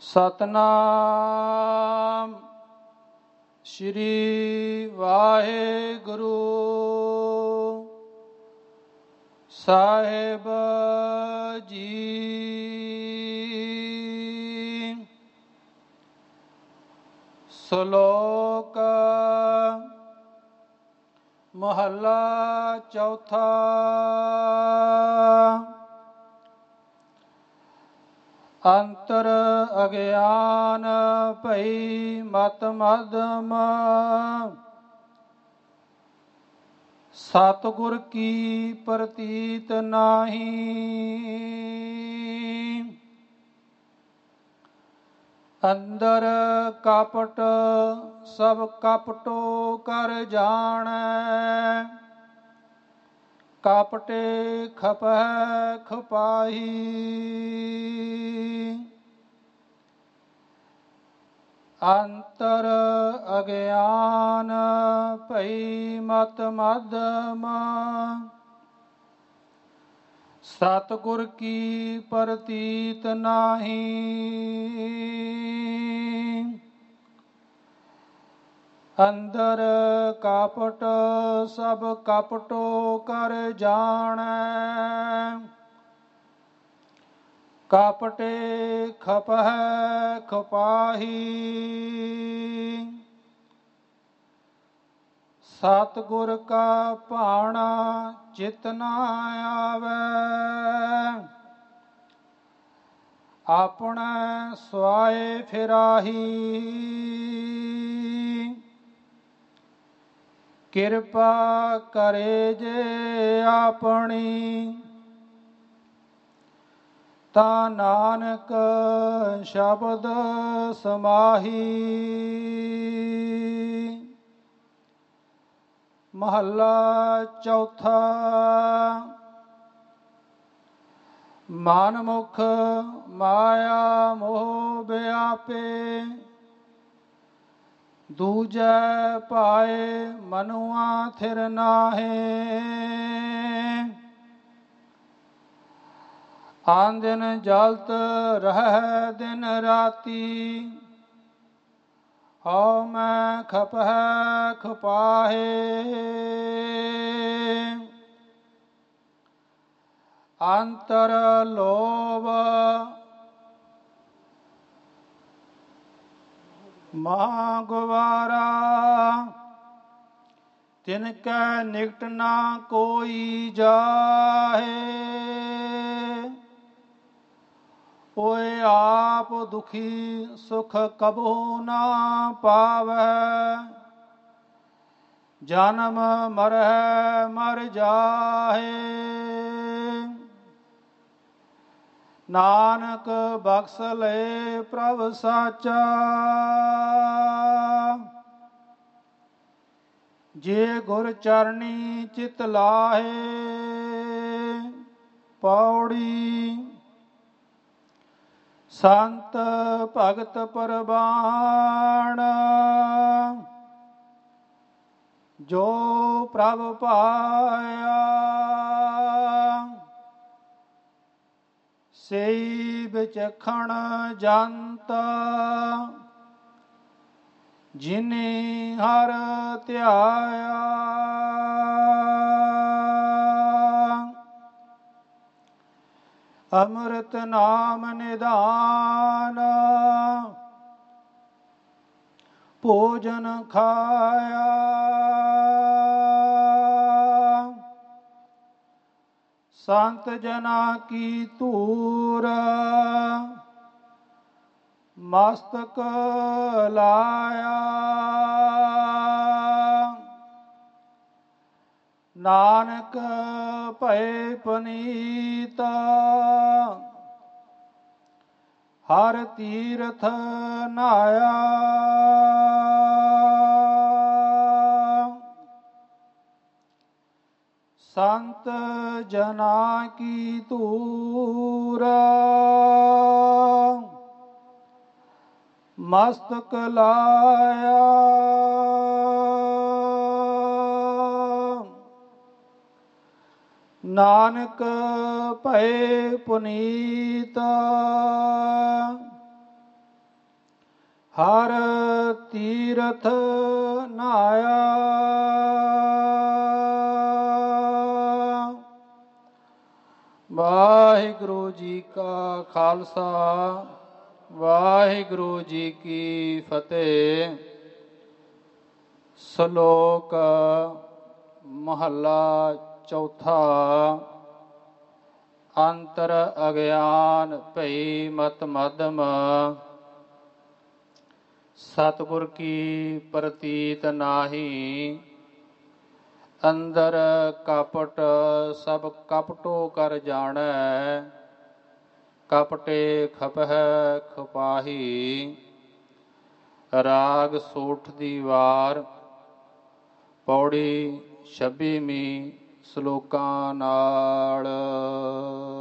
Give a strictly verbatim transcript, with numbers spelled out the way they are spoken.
ਸਤਨਾਮ ਸ਼੍ਰੀ ਵਾਹਿਗੁਰੂ ਸਾਹਿਬ ਜੀ। ਸ਼ਲੋਕ ਮਹੱਲਾ ਚੌਥਾ। ਅੰਤਰ ਅਗਿਆਨ ਭਈ ਮਤ ਮਧਮ, ਸਤਿਗੁਰ ਕੀ ਪ੍ਰਤੀਤ ਨਾਹੀ। ਅੰਦਰ ਕਪਟ ਸਭ ਕਪਟੋ ਕਰ ਜਾਣੈ, ਕਪਟੇ ਖਪੈ ਖਪਾਹੀ। ਅੰਤਰ ਅਗਿਆਨ ਭਈ ਮਤ ਮਧਮ, ਸਤਿਗੁਰ ਕੀ ਪ੍ਰਤੀਤ ਨਾਹੀ। ਅੰਦਰ ਕਪਟ ਸਭ ਕਪਟੋ ਕਰ ਜਾਣੈ, ਕਪਟੇ ਖਪੈ ਖਪਾਹੀ। ਸਤਿਗੁਰ ਕਾ ਭਾਣਾ ਚਿਤ ਨ ਆਵੈ, ਆਪਣੇ ਸੁਆਏ ਫਿਰਾਹੀ। ਕਿਰਪਾ ਕਰੇ ਜੇ ਆਪਣੀ, ਤਾ ਨਾਨਕ ਸ਼ਬਦ ਸਮਾਹੀ। ਮਹੱਲਾ ਚੌਥਾ। ਮਨ ਮੁਖ ਮਾਇਆ ਮੋਹ ਵਿਆਪੇ, ਦੂਜੈ ਪਾਏ ਮਨੁਆ ਥਿਰ ਨਾਹੇ। ਆਨ ਦਿਨ ਜਲਤ ਰਹਿ ਦਿਨ ਰਾਤੀ, ਹਉ ਮੈਂ ਖਪੈ ਖਪਾਹੇ। ਅੰਤਰ ਲੋਭ ਮਹਾ ਗੁਬਾਰਾ, ਤਿਨ ਕੈ ਨਿਕਟ ਨਾ ਕੋਈ ਜਾਹੇ। ਓਏ ਆਪ ਦੁਖੀ ਸੁਖ ਕਬਹੁ ਨਾ ਪਾਵੈ, ਜਨਮ ਮਰਹਿ ਮਰ ਜਾਹੇ। ਨਾਨਕ ਬਖਸ਼ ਲਏ ਪ੍ਰਭ ਸਾਚਾ, ਜੇ ਗੁਰ ਚਰਣੀ ਚਿਤ ਲਾਹੇ। ਪੌੜੀ। ਸੰਤ ਭਗਤ ਪਰਵਾਣ, ਜੋ ਪ੍ਰਭ ਪਾਇਆ। ਸਈ ਵਿਚਖਣ ਜੰਤ, ਜਿਨੇ ਹਰ ਧਿਆਇਆ। ਅੰਮ੍ਰਿਤ ਨਾਮ ਨਿਧਾਨ, ਭੋਜਨ ਖਾਇਆ। ਸੰਤ ਜਨਾ ਕੀ ਧੂਰ, ਮਸਤਕ ਲਾਇਆ। ਨਾਨਕ ਭਏ ਪੁਨੀਤ, ਹਰ ਤੀਰਥ ਨਾਇਆ। ਸੰਤ ਜਨਾ ਕੀ ਧੂਰ, ਮਸਤਕ ਲਾਇਆ। ਨਾਨਕ ਭਏ ਪੁਨੀਤ ਹਰ ਤੀਰਥ ਨਹਾਇਆ। ਵਾਹਿਗੁਰੂ ਜੀ ਕਾ ਖਾਲਸਾ ਵਾਹਿਗੁਰੂ ਜੀ ਕੀ ਫਤਿਹ। ਸ਼ਲੋਕ ਮਹੱਲਾ ਚੌਥਾ। ਅੰਤਰ ਅਗਿਆਨ ਭਈ ਮਤ ਮਧਮ, ਸਤਿਗੁਰ ਕੀ ਪ੍ਰਤੀਤ ਨਾਹੀ। ਅੰਦਰ ਕਪਟ ਸਭ ਕਪਟੋ ਕਰ ਜਾਣੈ, ਕਪਟੇ ਖਪਹਿ ਖਪਾਹੀ। ਰਾਗ ਸੋਠ ਦੀ ਵਾਰ ਪੌੜੀ ਛੱਬੀਵੀਂ ਸ਼ਲੋਕਾਂ ਨਾਲ।